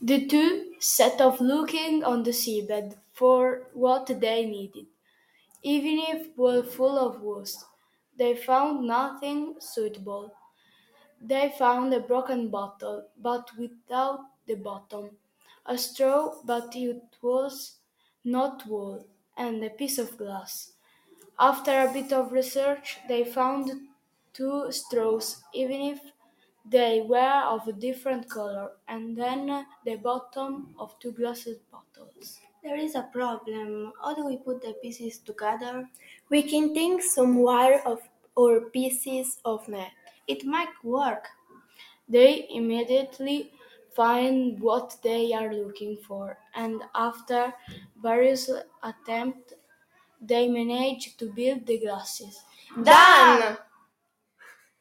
The two set off looking on the seabed for what they needed. Even if were full of wood, they found nothing suitable. They found a broken bottle, but without the bottom, a straw, but it was not wool, and a piece of glass. After a bit of research, they found two straws, even if they were of a different color, and then the bottom of two glass bottles. There is a problem. How do we put the pieces together? We can take some wire of or pieces of net. It might work. They immediately find what they are looking for, and after various attempts, they manage to build the glasses. Done!